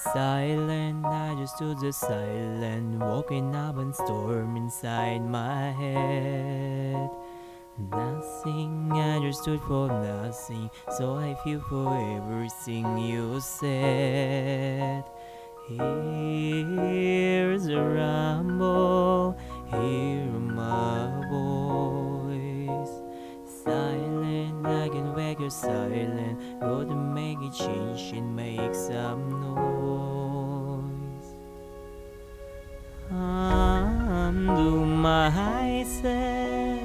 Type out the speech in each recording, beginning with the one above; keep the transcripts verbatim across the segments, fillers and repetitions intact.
Silent, I just stood the silent, walking up and storm inside my head. Nothing, I just stood for nothing, so I feel for everything you said. Here's a rumble, hear my voice. Silent, I can wake your silent. Go to make a change and make some noise. Undo my said,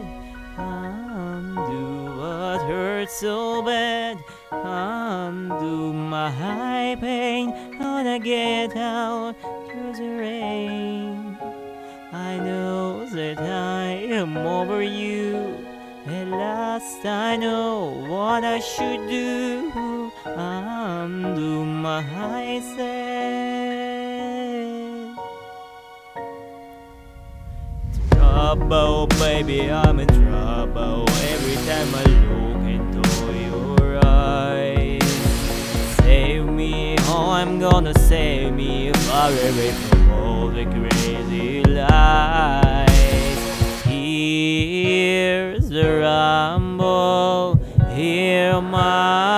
undo what hurt so bad. Undo my pain, gonna get out through the rain. I know that I am over you. At last I know what I should do. Undo my said. Trouble, baby, I'm in trouble. Every time I look into your eyes. Save me, oh, I'm gonna save me. Far away from all the crazy lies. Here's the rumble, hear my